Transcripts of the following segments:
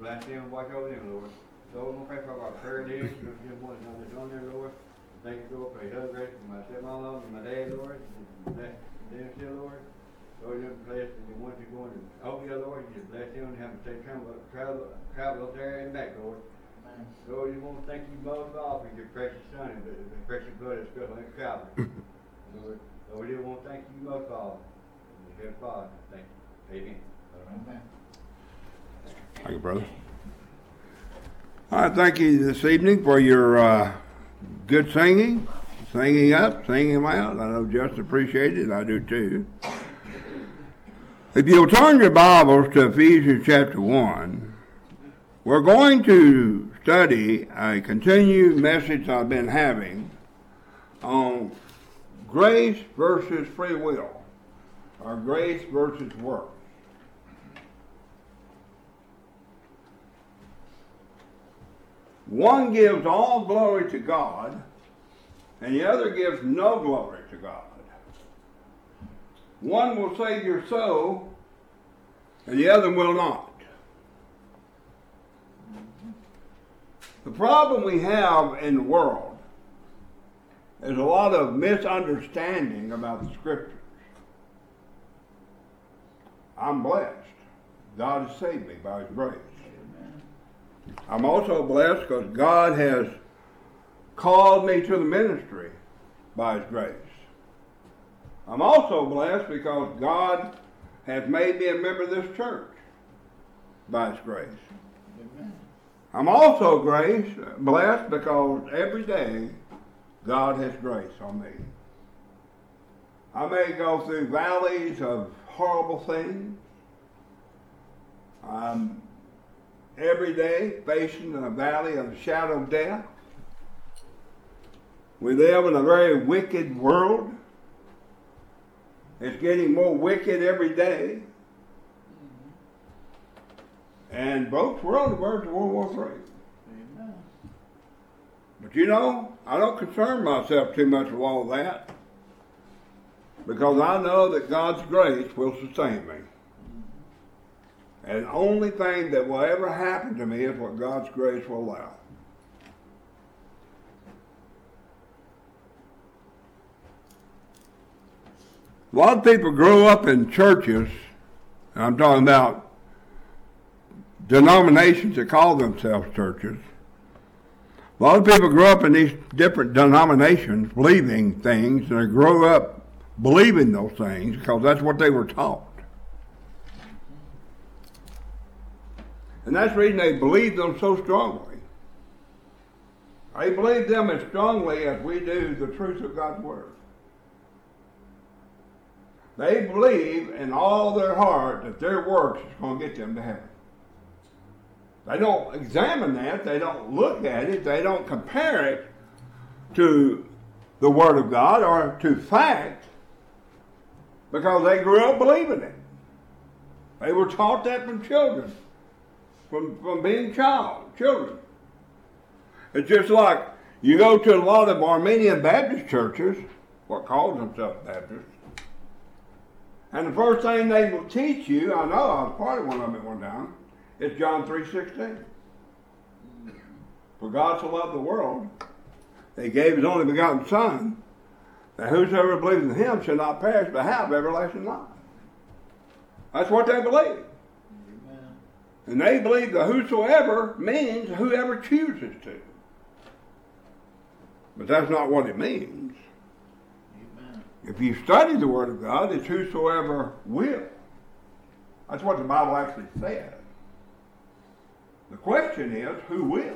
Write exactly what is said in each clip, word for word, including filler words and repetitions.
bless them, watch over them, Lord. Lord, I'm praying for our prayer leaders, just one that's on there, Lord. Thank you, Lord, for your husband, my stepmom, and my dad, Lord. Bless them still, Lord. Lord, you bless the ones who are going to Oakdale, Lord. You just bless them and have them safe travel, travel, travel up there and back, Lord. Amen. Lord, you want to thank you most of all for your precious son and the, the precious blood that's spilled on that Calvary. Lord, Lord, we want to thank you most of all. Dear Father, thank you. Amen. Amen. Thank you, brother. I thank you this evening for your uh, good singing, singing up, singing out. I know Justin appreciated it. I do too. If you'll turn your Bibles to Ephesians chapter one, we're going to study a continued message I've been having on grace versus free will, or grace versus works. One gives all glory to God, and the other gives no glory to God. One will save your soul, and the other will not. The problem we have in the world is a lot of misunderstanding about the Scriptures. I'm blessed. God has saved me by His grace. I'm also blessed because God has called me to the ministry by His grace. I'm also blessed because God has made me a member of this church by His grace. Amen. I'm also grace, blessed because every day God has grace on me. I may go through valleys of horrible things. I'm every day facing a valley of the shadow of death. We live in a very wicked world. It's getting more wicked every day. And folks, we're on the verge of World War Three. Amen. But you know, I don't concern myself too much with all that, because I know that God's grace will sustain me. And the only thing that will ever happen to me is what God's grace will allow. A lot of people grow up in churches, and I'm talking about denominations that call themselves churches. A lot of people grow up in these different denominations believing things, and they grow up believing those things because that's what they were taught. And that's the reason they believe them so strongly. They believe them as strongly as we do the truth of God's Word. They believe in all their heart that their works is going to get them to heaven. They don't examine that. They don't look at it. They don't compare it to the Word of God or to fact, because they grew up believing it. They were taught that from children, from, from being child, children. It's just like you go to a lot of Armenian Baptist churches, what calls themselves Baptists, and the first thing they will teach you, I know I was part of one of them at one time, is John three sixteen. For God so loved the world, that He gave His only begotten Son, that whosoever believes in Him shall not perish but have everlasting life. That's what they believe. Amen. And they believe that whosoever means whoever chooses to. But that's not what it means. Amen. If you study the Word of God, it's whosoever will. That's what the Bible actually says. The question is, who will?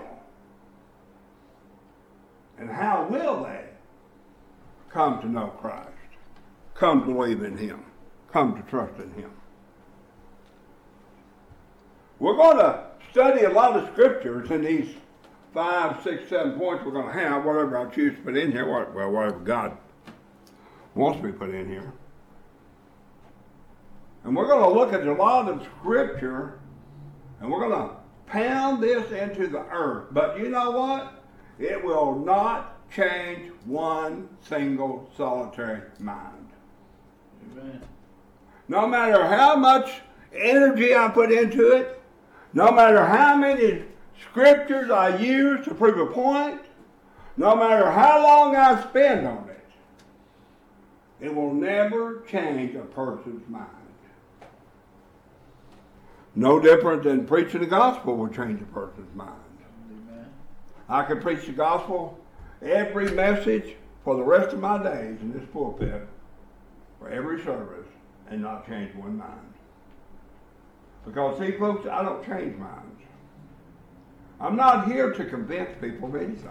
And how will they come to know Christ? Come to believe in Him? Come to trust in Him? We're going to study a lot of scriptures in these five, six, seven points we're going to have, whatever I choose to put in here, well, whatever God wants me to put in here. And we're going to look at a lot of scripture, and we're going to pound this into the earth. But you know what? It will not change one single solitary mind. Amen. No matter how much energy I put into it, no matter how many scriptures I use to prove a point, no matter how long I spend on it, it will never change a person's mind. No different than preaching the gospel will change a person's mind. Amen. I could preach the gospel every message for the rest of my days in this pulpit, for every service, and not change one mind. Because, see, folks, I don't change minds. I'm not here to convince people of anything.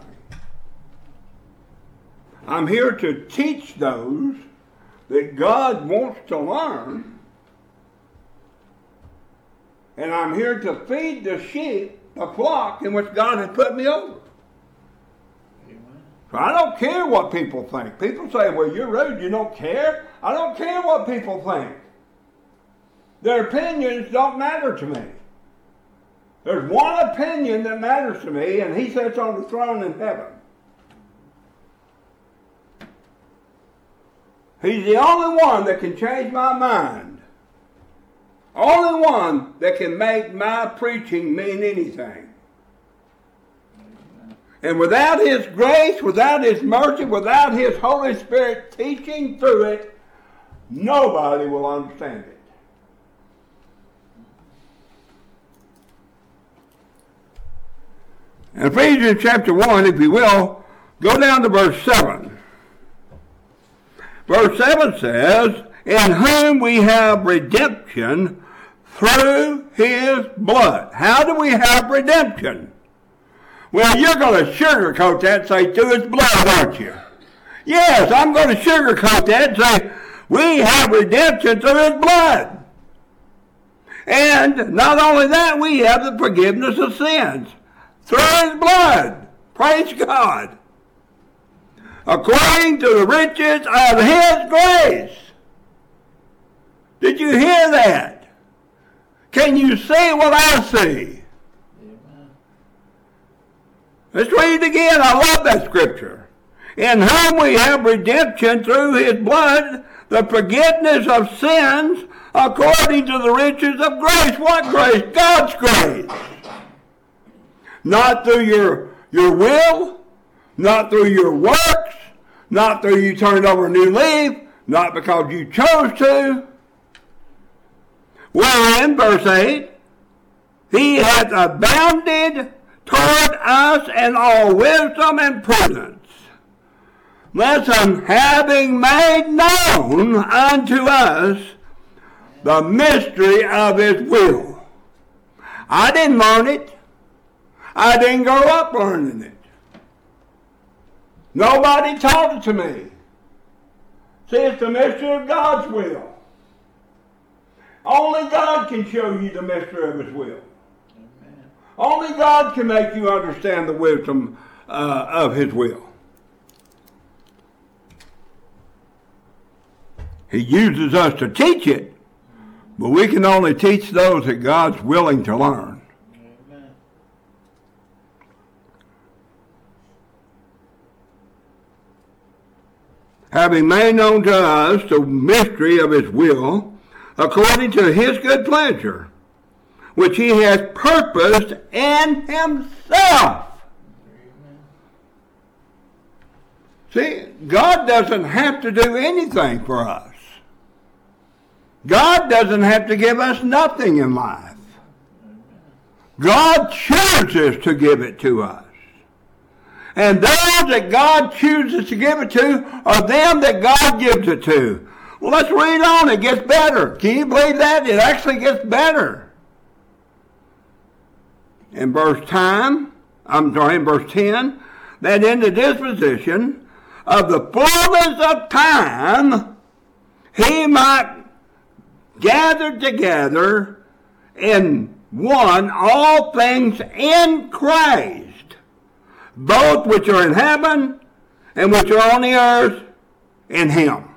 I'm here to teach those that God wants to learn, and I'm here to feed the sheep, the flock in which God has put me over. Amen. So I don't care what people think. People say, well, you're rude, you don't care. I don't care what people think. Their opinions don't matter to me. There's one opinion that matters to me, and he sits on the throne in heaven. He's the only one that can change my mind. Only one that can make my preaching mean anything. And without His grace, without His mercy, without His Holy Spirit teaching through it, nobody will understand it. In Ephesians chapter one, if you will, go down to verse seven. Verse seven says, in whom we have redemption through His blood. How do we have redemption? Well, you're going to sugarcoat that and say, through His blood, aren't you? Yes, I'm going to sugarcoat that and say, we have redemption through His blood. And not only that, we have the forgiveness of sins through His blood. Praise God. According to the riches of His grace. Did you hear that? Can you see what I see? Amen. Let's read it again. I love that scripture. In whom we have redemption through His blood, the forgiveness of sins, according to the riches of grace. What grace? God's grace. Not through your, your will, not through your works, not through you turned over a new leaf, not because you chose to. Wherein, verse eight, He hath abounded toward us in all wisdom and prudence. Listen, having made known unto us the mystery of His will. I didn't learn it. I didn't grow up learning it. Nobody taught it to me. See, it's the mystery of God's will. Only God can show you the mystery of His will. Amen. Only God can make you understand the wisdom uh, of His will. He uses us to teach it, but we can only teach those that God's willing to learn. Amen. Having made known to us the mystery of His will, according to His good pleasure, which He has purposed in Himself. Amen. See, God doesn't have to do anything for us. God doesn't have to give us nothing in life. God chooses to give it to us. And those that God chooses to give it to are them that God gives it to. Well, let's read on. It gets better. Can you believe that? It actually gets better. In verse ten, I'm sorry, in verse ten, that in the disposition of the fullness of time, He might gather together in one all things in Christ, both which are in heaven and which are on the earth in Him.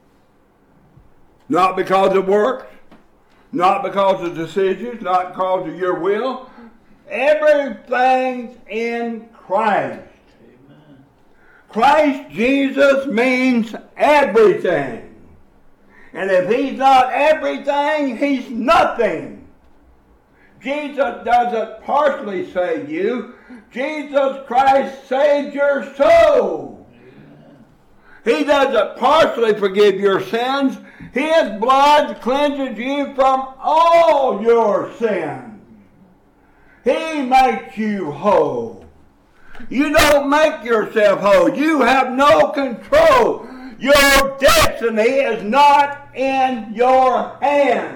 Not because of works, not because of decisions, not because of your will. Everything's in Christ. Amen. Christ Jesus means everything. And if He's not everything, He's nothing. Jesus doesn't partially save you. Jesus Christ saved your soul. He doesn't partially forgive your sins. His blood cleanses you from all your sins. He makes you whole. You don't make yourself whole. You have no control. Your destiny is not in your hands.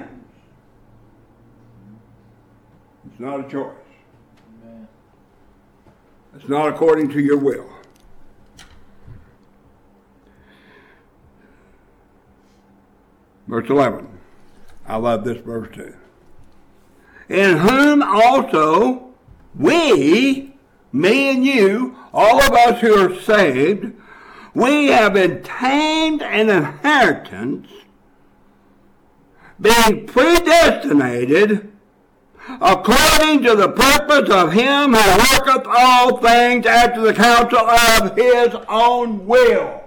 It's not a choice. Amen. It's not according to your will. Verse eleven. I love this verse too. In whom also we, me and you, all of us who are saved, we have obtained an inheritance, being predestinated according to the purpose of him who worketh all things after the counsel of his own will.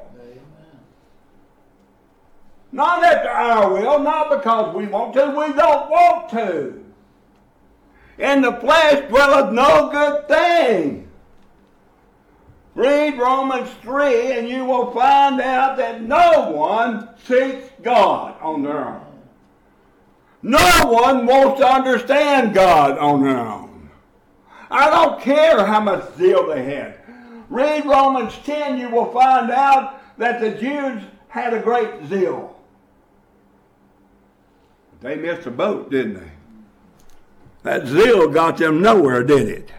Not after our will, not because we want to. We don't want to. In the flesh dwelleth no good thing. Read Romans three and you will find out that no one seeks God on their own. No one wants to understand God on their own. I don't care how much zeal they had. Read Romans ten, you will find out that the Jews had a great zeal. They missed the boat, didn't they? That zeal got them nowhere, did it?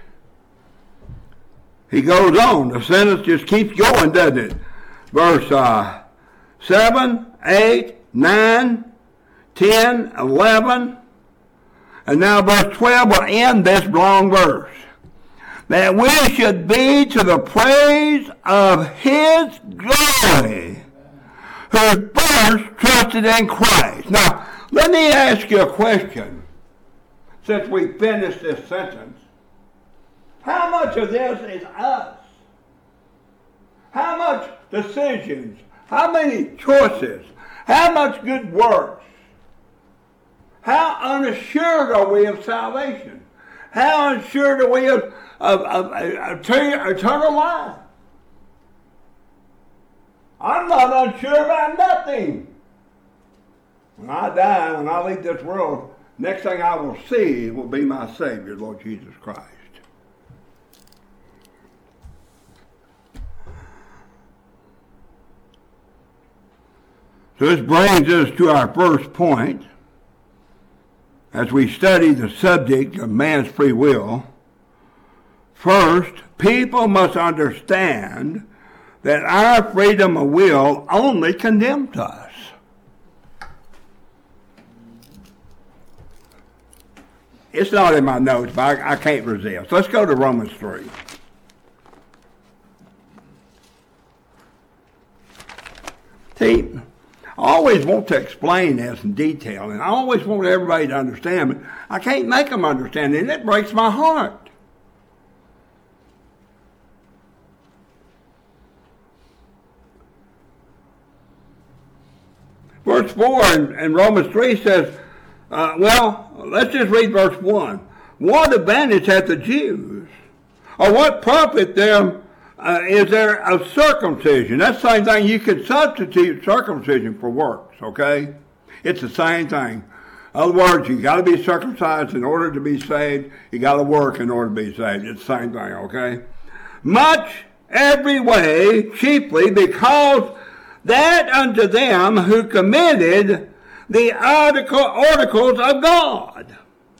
He goes on. The sentence just keeps going, doesn't it? Verse uh, seven, eight, nine, ten, eleven, and now verse twelve will end this long verse. That we should be to the praise of his glory, who first trusted in Christ. Now, let me ask you a question, since we finished this sentence. How much of this is us? How much decisions? How many choices? How much good works? How unassured are we of salvation? How unassured are we of, of, of, of eternal life? I'm not unsure about nothing. When I die, when I leave this world, next thing I will see will be my Savior, Lord Jesus Christ. So this brings us to our first point. As we study the subject of man's free will, first, people must understand that our freedom of will only condemns us. It's not in my notes, but I, I can't resist. Let's go to Romans three. See, I always want to explain this in detail, and I always want everybody to understand, but I can't make them understand, and it breaks my heart. Verse four in, in Romans three says, uh, well, let's just read verse one. What advantage hath the Jews? Or what profit them uh, is there of circumcision? That's the same thing. You can substitute circumcision for works, okay? It's the same thing. In other words, you got to be circumcised in order to be saved. You got to work in order to be saved. It's the same thing, okay? Much every way, chiefly because that unto them who committed the article, articles of God.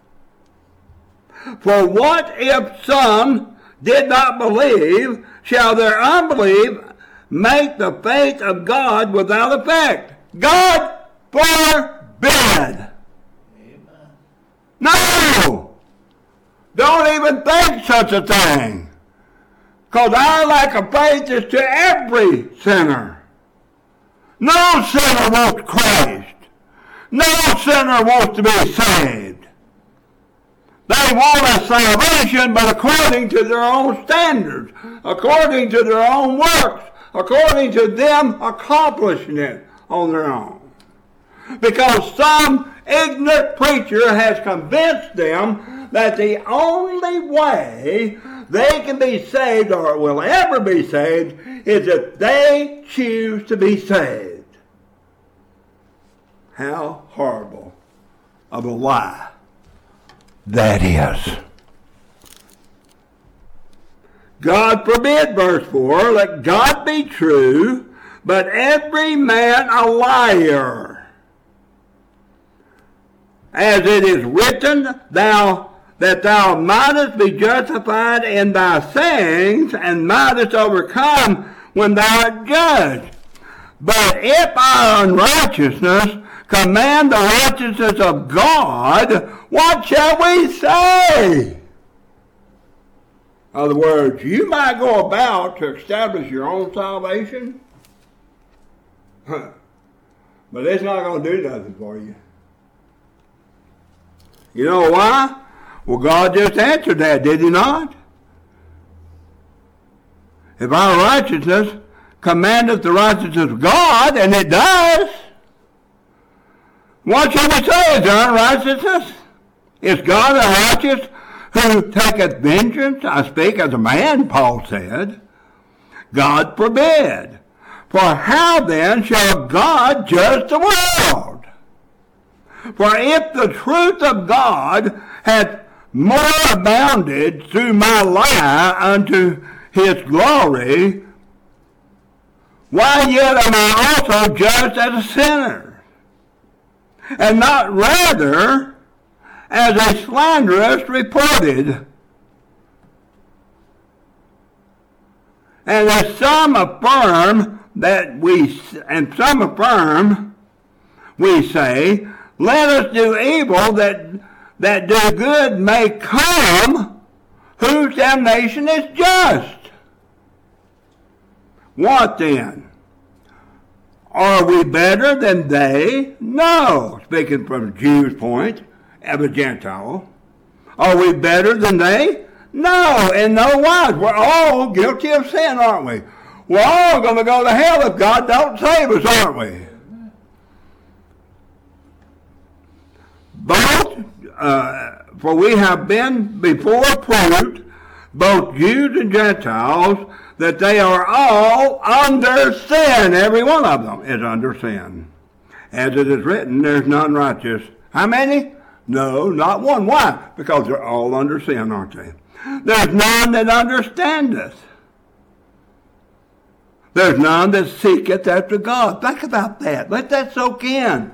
For what if some did not believe, shall their unbelief make the faith of God without effect? God forbid. Amen. No! Don't even think such a thing. Because our lack of faith is to every sinner. No sinner wants Christ. No sinner wants to be saved. They want a salvation, but according to their own standards, according to their own works, according to them accomplishing it on their own. Because some ignorant preacher has convinced them that the only way they can be saved or will ever be saved is if they choose to be saved. How horrible of a lie that is. God forbid, verse four, let God be true, but every man a liar. As it is written, thou that thou mightest be justified in thy sayings, and mightest overcome when thou art judged. But if our unrighteousness command the righteousness of God, what shall we say? In other words, you might go about to establish your own salvation, but it's not going to do nothing for you. You know why? Well, God just answered that, did he not? If our righteousness commandeth the righteousness of God, and it does, what shall we say is our unrighteousness? Is God unrighteous who taketh vengeance? I speak as a man, Paul said. God forbid. For how then shall God judge the world? For if the truth of God hath more abounded through my lie unto his glory, why yet am I also judged as a sinner, and not rather as a slanderous reported? And as some affirm that we, and some affirm, we say, let us do evil that that do good may come, whose damnation is just. What then? Are we better than they? No. Speaking from the Jew's point, of a Gentile. Are we better than they? No, in no wise. We're all guilty of sin, aren't we? We're all going to go to hell if God don't save us, aren't we? Both, uh, for we have been before proved, both Jews and Gentiles, that they are all under sin. Every one of them is under sin. As it is written, there's none righteous. How many? No, not one. Why? Because they're all under sin, aren't they? There's none that understandeth. There's none that seeketh after God. Think about that. Let that soak in.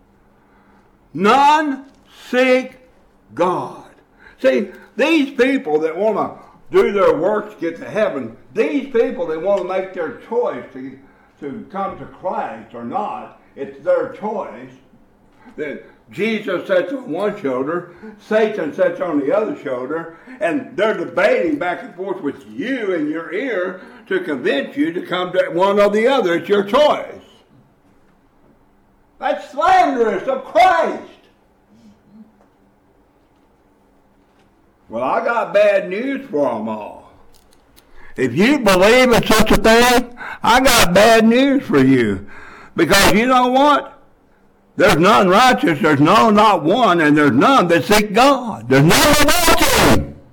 None seek God. See, these people that want to do their works to get to heaven, these people that want to make their choice to, to come to Christ or not, it's their choice. That Jesus sits on one shoulder, Satan sits on the other shoulder, and they're debating back and forth with you in your ear to convince you to come to one or the other. It's your choice. That's slanderous of Christ. Well, I got bad news for them all. If you believe in such a thing, I got bad news for you. Because you know what? There's none righteous, there's no, not one, and there's none that seek God. There's none that want Him.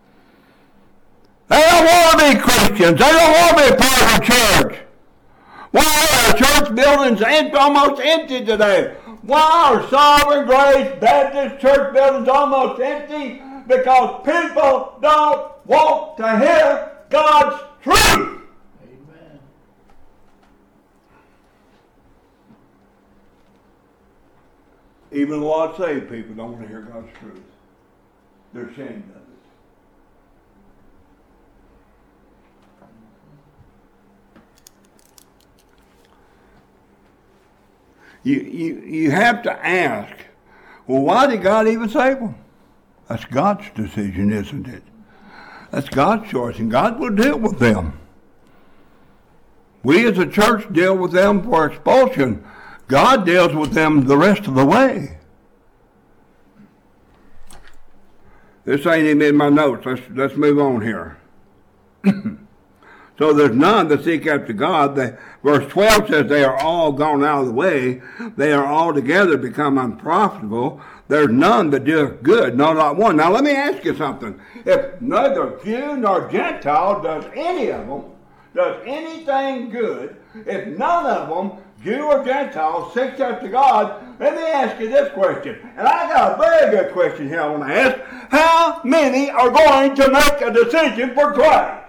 They don't want to be Christians. They don't want to be a part of a church. Why are church buildings almost empty today? Why are Sovereign Grace Baptist church buildings almost empty? Because people don't want to hear God's truth. Amen. Even a lot of saved people don't want to hear God's truth. They're ashamed of it. You, you, you have to ask, well, why did God even save them? That's God's decision, isn't it? That's God's choice, and God will deal with them. We as a church deal with them for expulsion. God deals with them the rest of the way. This ain't even in my notes. Let's, let's move on here. So there's none that seek after God. They, verse twelve says they are all gone out of the way. They are altogether become unprofitable. There's none that doeth good, no, not one. Now let me ask you something. If neither Jew nor Gentile does any of them, does anything good, if none of them, Jew or Gentile, seeks after God, let me ask you this question. And I got a very good question here I want to ask. How many are going to make a decision for Christ?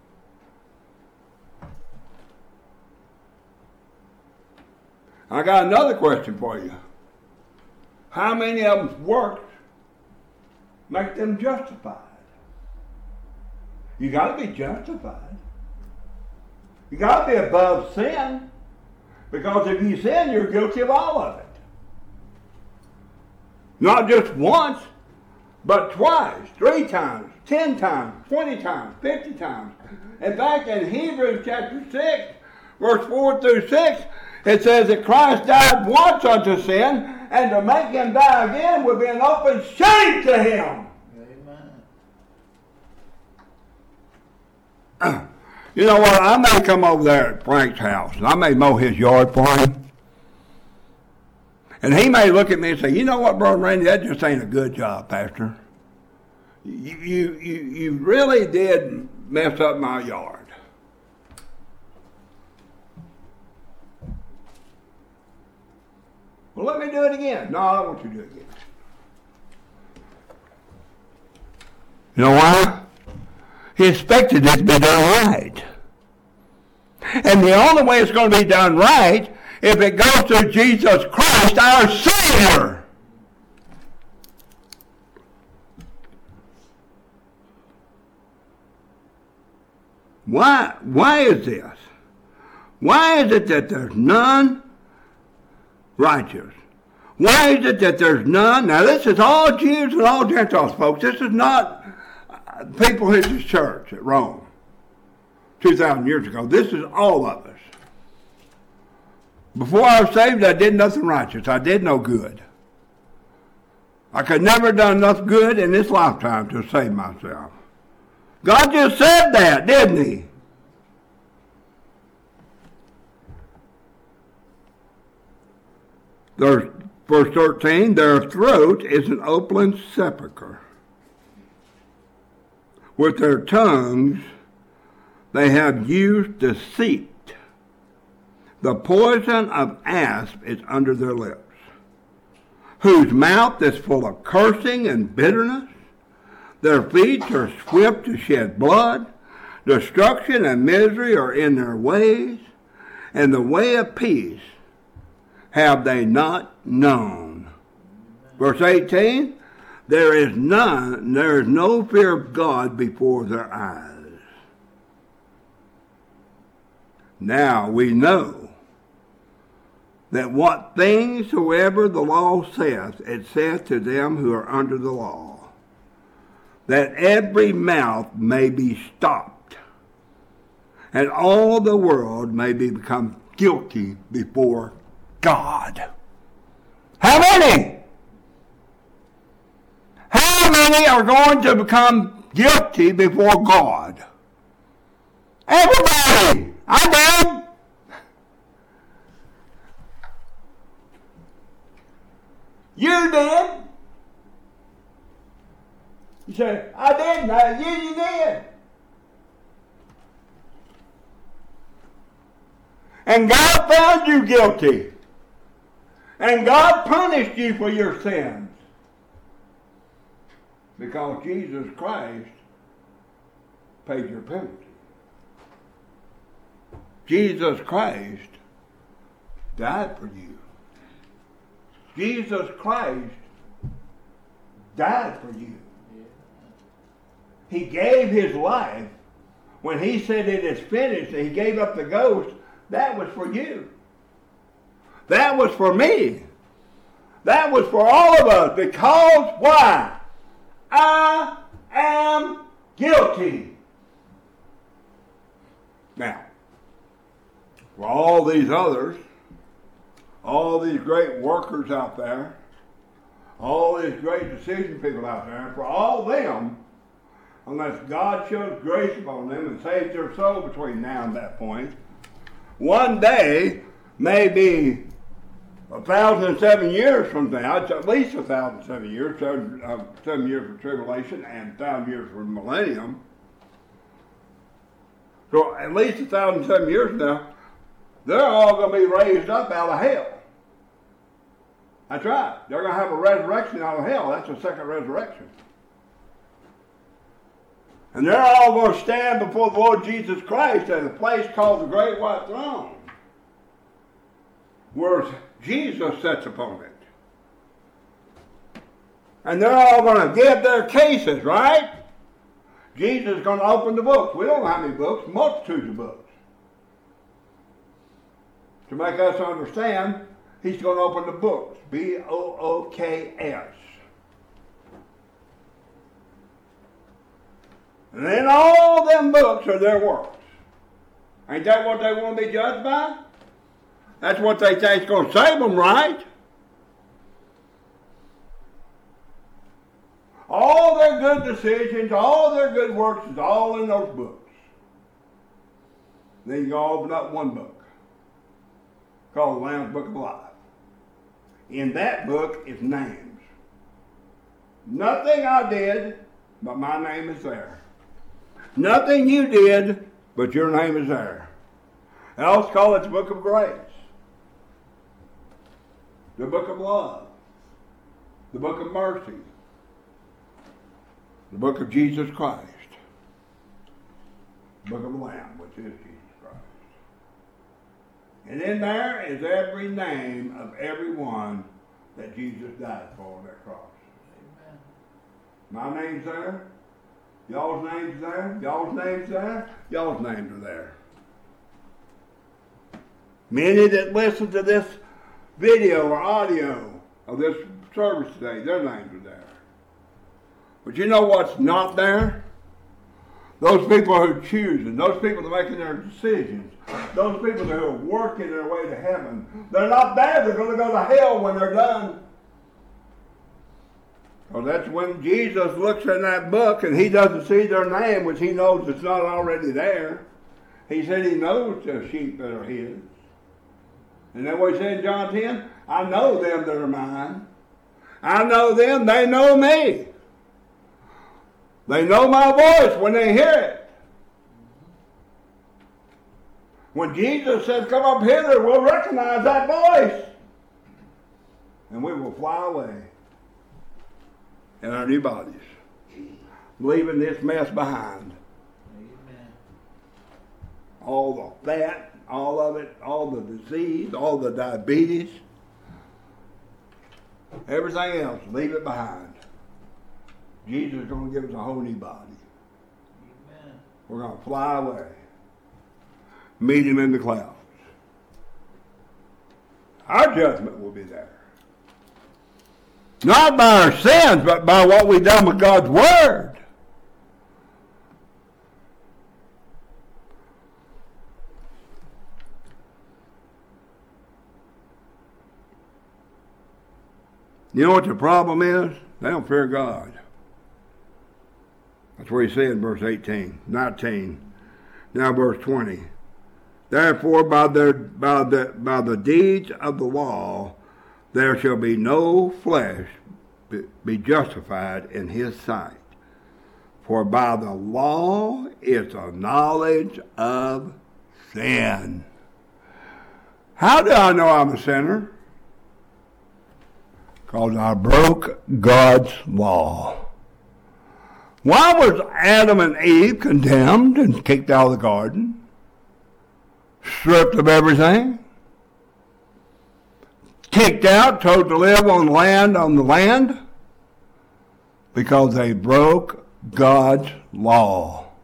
I got another question for you. How many of them's works make them justified? You got to be justified. You got to be above sin. Because if you sin, you're guilty of all of it. Not just once, but twice, three times, ten times, twenty times, fifty times. In fact, in Hebrews chapter six, verse four through six, it says that Christ died once unto sin, and to make him die again would be an open shame to him. Amen. You know what? I may come over there at Frank's house, and I may mow his yard for him. And he may look at me and say, you know what, Brother Randy, that just ain't a good job, Pastor. You, you, you, you really did mess up my yard. Well, let me do it again. No, I don't want you to do it again. You know why? He expected it to be done right. And the only way it's going to be done right if it goes through Jesus Christ, our Savior. Why, why is this? Why is it that there's none righteous? Why is it that there's none? Now this is all Jews and all Gentiles, folks. This is not people in the church at Rome two thousand years ago. This is all of us. Before I was saved, I did nothing righteous. I did no good. I could never have done enough good in this lifetime to save myself. God just said that, didn't he? There's, verse thirteen, their throat is an open sepulchre. With their tongues they have used deceit. The poison of asp is under their lips, whose mouth is full of cursing and bitterness. Their feet are swift to shed blood. Destruction and misery are in their ways, and the way of peace have they not known. Verse eighteen, there is none, there is no fear of God before their eyes. Now we know that what things soever the law saith, it saith to them who are under the law, that every mouth may be stopped, and all the world may be become guilty before God. How many? How many are going to become guilty before God? Everybody! I did! You did! You say, I didn't. I, you, you did. And God found you guilty. And God punished you for your sins. Because Jesus Christ paid your penalty. Jesus Christ died for you. Jesus Christ died for you. He gave his life. When he said it is finished, he gave up the ghost. That was for you. That was for me. That was for all of us. Because why? I am guilty. Now, for all these others, all these great workers out there, all these great decision people out there, for all them, unless God shows grace upon them and saves their soul between now and that point. One day may be a thousand and seven years from now. It's at least a thousand and seven years, seven, uh, seven years for tribulation and a thousand years for millennium. So at least a thousand and seven years from now, they're all going to be raised up out of hell. That's right. They're going to have a resurrection out of hell. That's a second resurrection. And they're all going to stand before the Lord Jesus Christ at a place called the Great White Throne, where Jesus sits upon it. And they're all going to give their cases, right? Jesus is going to open the books. We don't know how many books, multitudes of books. To make us understand, he's going to open the books. B O O K S. And then all them books are their works. Ain't that what they want to be judged by? That's what they think is going to save them, right? All their good decisions, all their good works is all in those books. Then you go open up one book called the Lamb's Book of Life. In that book is names. Nothing I did, but my name is there. Nothing you did, but your name is there. I also call it the Book of Grace. The Book of Love. The Book of Mercy. The Book of Jesus Christ. The Book of the Lamb, which is Jesus Christ. And in there is every name of everyone that Jesus died for on that cross. Amen. My name's there. Y'all's name's there. Y'all's name's there. Y'all's names are there. Many that listen to this video or audio of this service today, their names are there. But you know what's not there? Those people who are choosing, those people that are making their decisions, those people that are working their way to heaven, they're not there. They're going to go to hell when they're done. Well, that's when Jesus looks in that book and he doesn't see their name, which he knows it's not already there. He said he knows the sheep that are his. And then what he said in John ten, I know them that are mine. I know them, they know me. They know my voice when they hear it. When Jesus says, come up hither, we'll recognize that voice. And we will fly away in our new bodies, leaving this mess behind. Amen. All the fat, all of it, all the disease, all the diabetes, everything else, leave it behind. Jesus is going to give us a whole new body. Amen. We're going to fly away, meet him in the clouds. Our judgment will be there. Not by our sins, but by what we've done with God's Word. You know what the problem is? They don't fear God. That's what he said in verse eighteen, nineteen. Now verse twenty. Therefore by, their, by, the, by the deeds of the law there shall be no flesh be justified in his sight. For by the law is the knowledge of sin. How do I know I'm a sinner? Because I broke God's law. Why was Adam and Eve condemned and kicked out of the garden? Stripped of everything? Kicked out, told to live on land on the land? Because they broke God's law.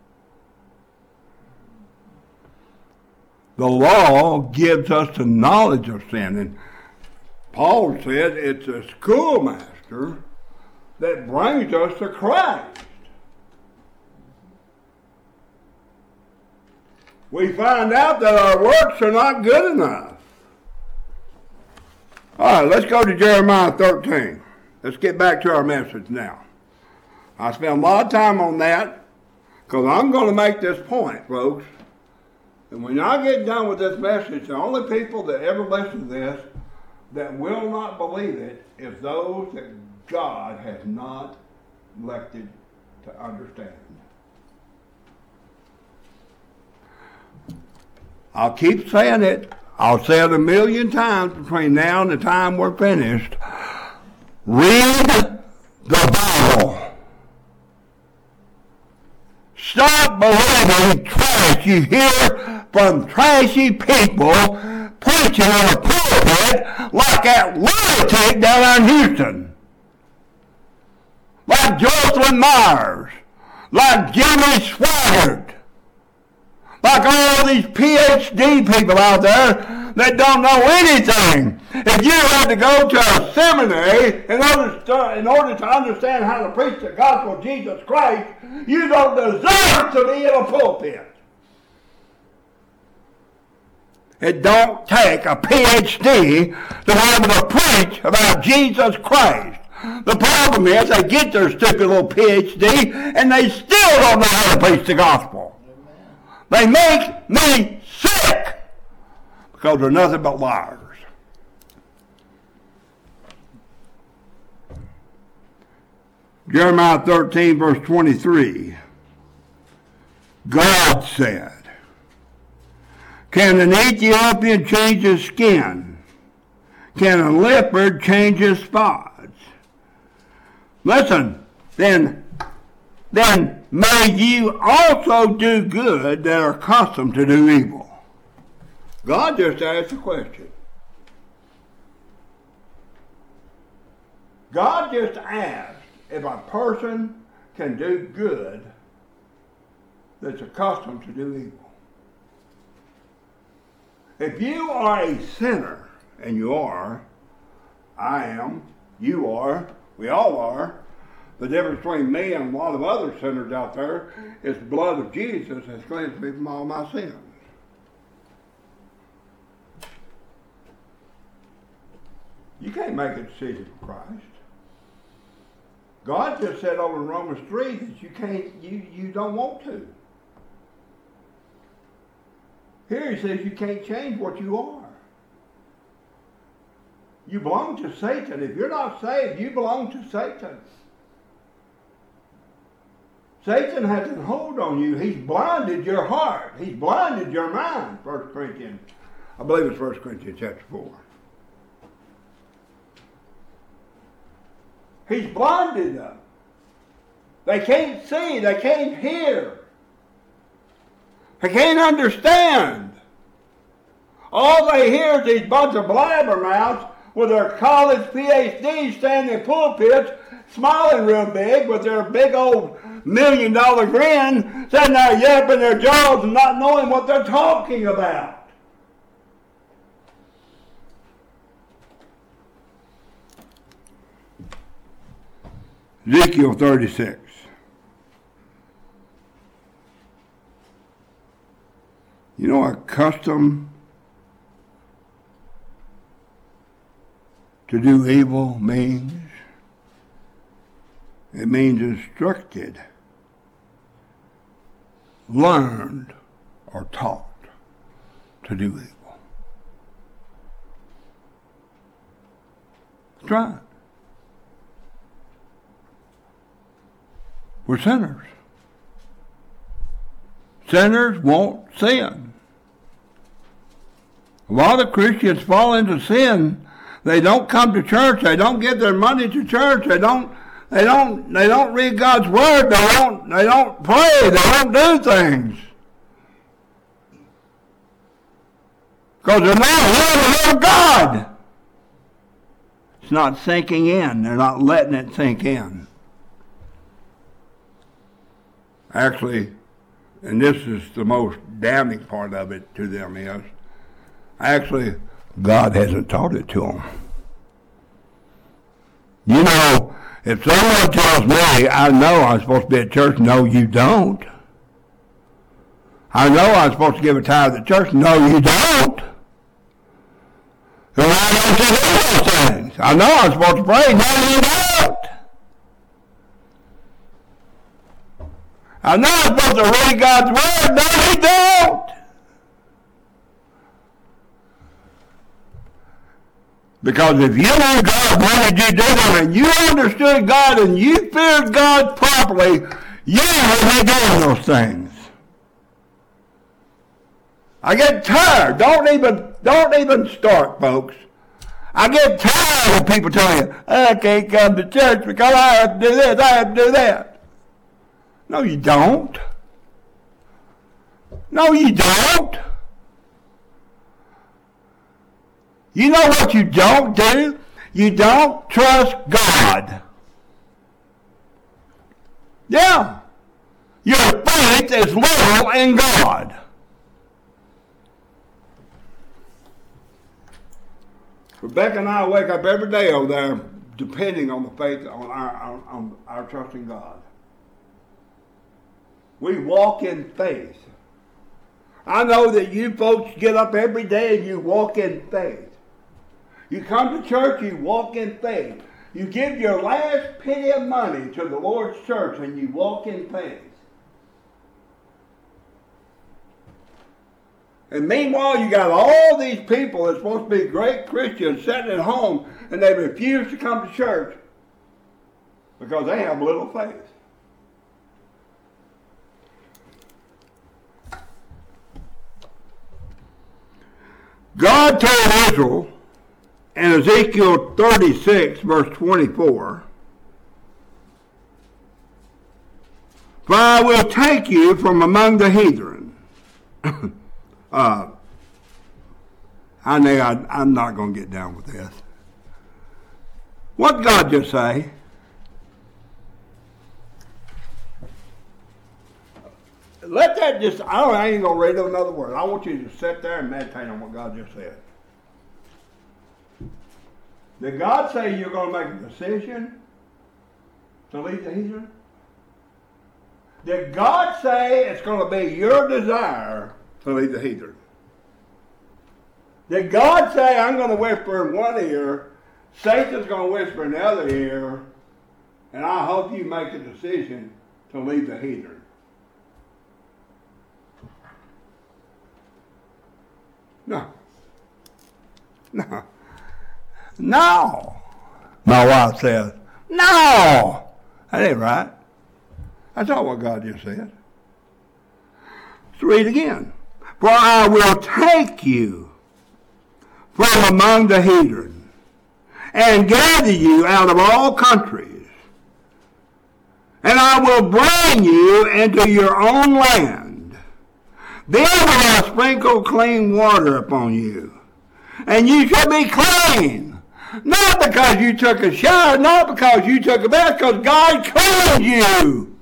The law gives us the knowledge of sin. And Paul said it's a schoolmaster that brings us to Christ. We find out that our works are not good enough. All right, let's go to Jeremiah thirteen. Let's get back to our message now. I spent a lot of time on that because I'm going to make this point, folks. And when I get done with this message, the only people that ever listen to this that will not believe it is those that God has not elected to understand. I'll keep saying it. I'll say it a million times between now and the time we're finished. Read the Bible. Stop believing trash you hear from trashy people preaching in a pulpit like that lunatic down in Houston. Like Jocelyn Myers. Like Jimmy Swaggart. Like all these P H D people out there that don't know anything. If you had to go to a seminary in order to, in order to understand how to preach the gospel of Jesus Christ, you don't deserve to be in a pulpit. It don't take a P H D to be able to preach about Jesus Christ. The problem is they get their stupid little P H D and they still don't know how to preach the gospel. They make me sick because they're nothing but liars. Jeremiah thirteen, verse twenty-three. God said, can an Ethiopian change his skin? Can a leopard change his spots? Listen, then, then may you also do good that are accustomed to do evil. God just asked a question. God just asked if a person can do good that's accustomed to do evil. If you are a sinner, and you are, I am, you are, we all are, the difference between me and a lot of other sinners out there is the blood of Jesus has cleansed me from all my sins. You can't make a decision for Christ. God just said over in Romans three that you can't, you, you don't want to. Here he says you can't change what you are. You belong to Satan. If you're not saved, you belong to Satan. Satan has a hold on you. He's blinded your heart. He's blinded your mind. First Corinthians, I believe it's First Corinthians chapter four. He's blinded them. They can't see. They can't hear. They can't understand. All they hear is these bunch of blabbermouths with their college P H Ds standing in pulpits, smiling real big with their big old million dollar grin, sitting there yapping their jaws and not knowing what they're talking about. Ezekiel thirty-six. You know, accustomed to do evil means? It means instructed, learned, or taught to do evil. That's right. We're sinners. Sinners won't sin. A lot of Christians fall into sin. They don't come to church. They don't give their money to church. They don't. They don't. They don't read God's word. They don't. They don't pray. They don't do things because they're not hearing the word of God. It's not sinking in. They're not letting it sink in. Actually, and this is the most damning part of it to them is, actually, God hasn't taught it to them. You know, if someone tells me, I know I'm supposed to be at church, no, you don't. I know I'm supposed to give a tithe to church, no, you don't. Then why don't you do those things? I know I'm supposed to pray, no, you don't. I'm not supposed to read God's word. No, he don't. Because if you knew God wanted you to do that, and you understood God and you feared God properly, you would be doing those things. I get tired. Don't even, don't even start, folks. I get tired of people telling you, I can't come to church because I have to do this, I have to do that. No, you don't. No, you don't. You know what you don't do? You don't trust God. Yeah. Your faith is little in God. Rebecca and I wake up every day over there depending on the faith, on our, on, on our trust in God. We walk in faith. I know that you folks get up every day and you walk in faith. You come to church, you walk in faith. You give your last penny of money to the Lord's church and you walk in faith. And meanwhile, you got all these people that's supposed to be great Christians sitting at home and they refuse to come to church because they have little faith. God told Israel in Ezekiel thirty-six, verse twenty-four, "For I will take you from among the heathen." uh, I know I, I'm not going to get down with this. What did God just say? Let that just, I, don't, I ain't going to read another word. I want you to sit there and meditate on what God just said. Did God say you're going to make a decision to leave the heathen? Did God say it's going to be your desire to leave the heathen? Did God say I'm going to whisper in one ear, Satan's going to whisper in the other ear, and I hope you make a decision to leave the heathen? No. No. No. My wife says, no. That ain't right. That's not what God just said. Let's read again. For I will take you from among the heathen and gather you out of all countries, and I will bring you into your own land. Then will I sprinkle clean water upon you, and you shall be clean. Not because you took a shower, not because you took a bath, because God cleaned you.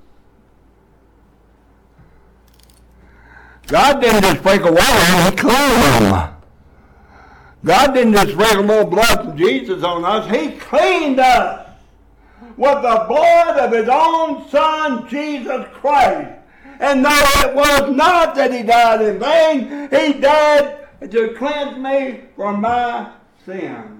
God didn't just sprinkle water, He cleaned them. God didn't just sprinkle more blood from Jesus on us, He cleaned us with the blood of His own Son, Jesus Christ. And though it was not that He died in vain, He died to cleanse me from my sins.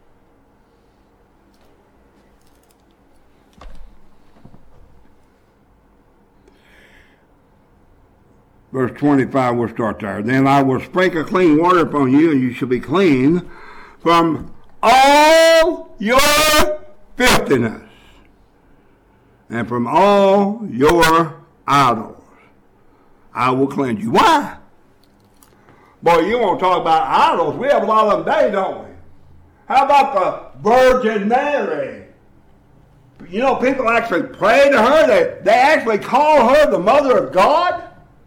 Verse twenty-five, we'll start there. Then I will sprinkle clean water upon you, and you shall be clean from all your filthiness and from all your idols. I will cleanse you. Why? Boy, you want to talk about idols. We have a lot of them today, don't we? How about the Virgin Mary? You know, people actually pray to her. They, they actually call her the Mother of God.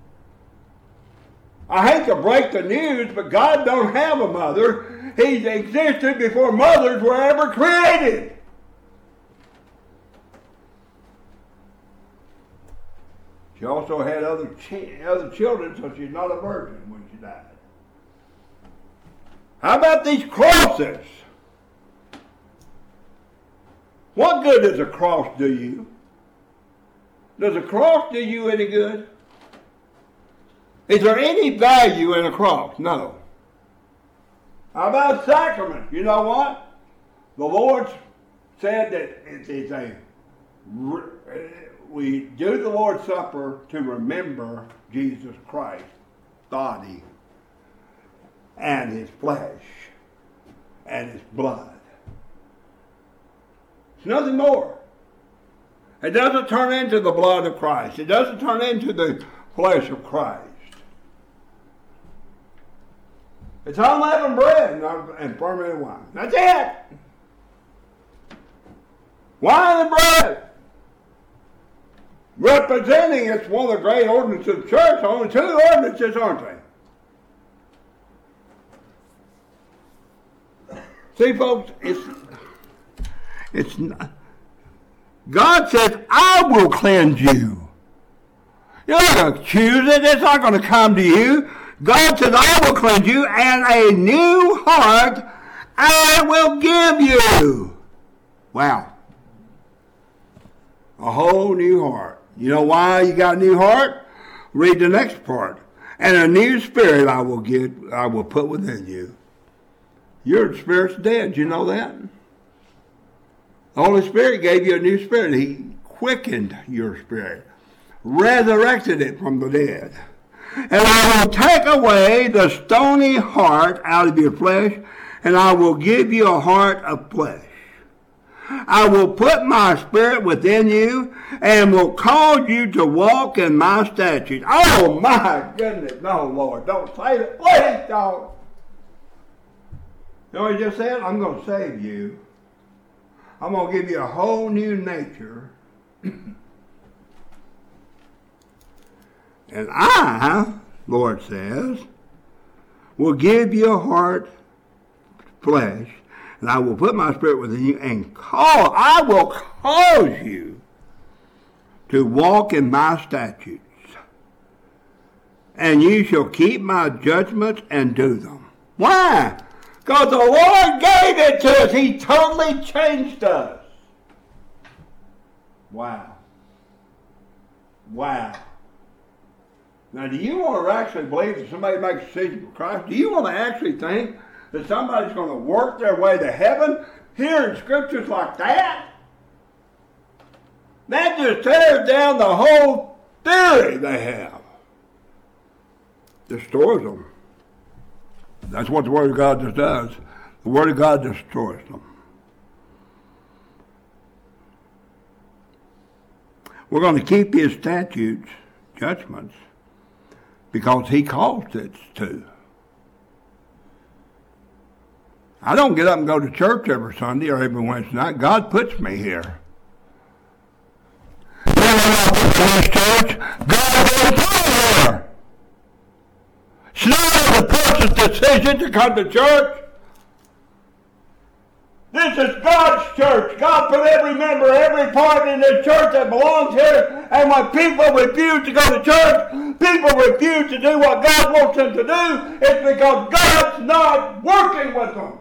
I hate to break the news, but God don't have a mother. He's existed before mothers were ever created. She also had other ch- other children, so she's not a virgin when she died. How about these crosses? What good does a cross do you? Does a cross do you any good? Is there any value in a cross? No. How about sacraments? You know what? The Lord said that it is a we do the Lord's Supper to remember Jesus Christ's body and his flesh and his blood. It's nothing more. It doesn't turn into the blood of Christ. It doesn't turn into the flesh of Christ. It's unleavened bread and fermented wine. That's it. Wine and bread. Representing, it's one of the great ordinances of the church. Only two ordinances, aren't they? See, folks, it's it's not, God says, I will cleanse you. You're not going to choose it. It's not going to come to you. God says, I will cleanse you, and a new heart I will give you. Wow. A whole new heart. You know why you got a new heart? Read the next part. And a new spirit I will give, I will put within you. Your spirit's dead. You know that? The Holy Spirit gave you a new spirit. He quickened your spirit, resurrected it from the dead. And I will take away the stony heart out of your flesh, and I will give you a heart of flesh. I will put my spirit within you, and will cause you to walk in my statutes. Oh my goodness, no, Lord, don't say that. Please don't. You know what he just said? I'm going to save you. I'm going to give you a whole new nature. And I, Lord says, will give you a heart, flesh, and I will put my spirit within you, and call, I will cause you to walk in my statutes. And you shall keep my judgments and do them. Why? Because the Lord gave it to us. He totally changed us. Wow. Wow. Now, do you want to actually believe that somebody makes a decision for Christ? Do you want to actually think that somebody's going to work their way to heaven hearing scriptures like that? That just tears down the whole theory they have. Destroys them. That's what the Word of God just does. The Word of God destroys them. We're going to keep his statutes, judgments, because he caused it to. I don't get up and go to church every Sunday or every Wednesday night. God puts me here. When I go to church, God will put me here. It's not a person's decision to come to church. This is God's church. God put every member, every part in this church that belongs here. And when people refuse to go to church, people refuse to do what God wants them to do, it's because God's not working with them.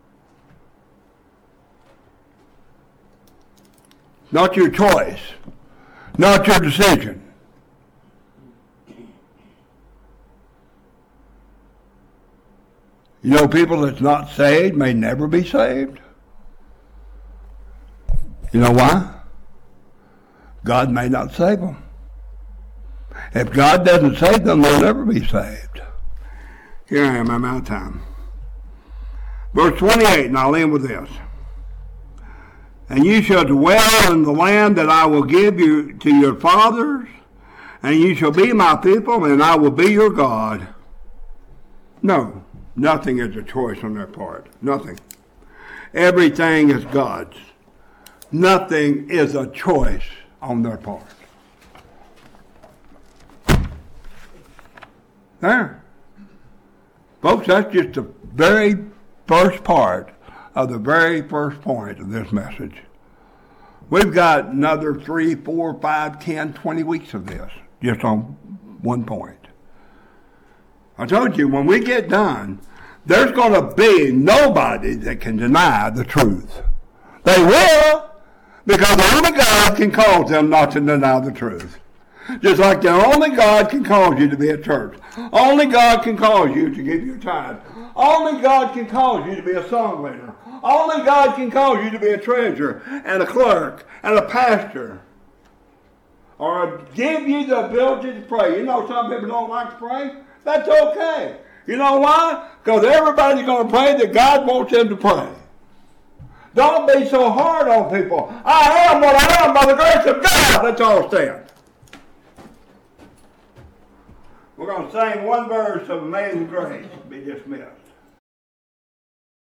Not your choice. Not your decision. You know, people that's not saved may never be saved. You know why? God may not save them. If God doesn't save them, they'll never be saved. Here I am, I'm out of time. Verse twenty-eight, and I'll end with this. And you shall dwell in the land that I will give you to your fathers, and you shall be my people, and I will be your God. No, nothing is a choice on their part. Nothing. Everything is God's. Nothing is a choice on their part. There. Folks, that's just the very first part of the very first point of this message. We've got another three, four, five, ten, twenty weeks of this, just on one point. I told you, when we get done, there's going to be nobody that can deny the truth. They will, because only God can cause them not to deny the truth. Just like the only God can cause you to be at church. Only God can cause you to give your tithe. Only God can cause you to be a song leader. Only God can cause you to be a treasurer and a clerk and a pastor. or give you the ability to pray. You know some people don't like to pray. That's okay. You know why? Because everybody's going to pray that God wants them to pray. Don't be so hard on people. I am what I am by the grace of God. Let's all stand. We're going to sing one verse of Amazing Grace. Be dismissed.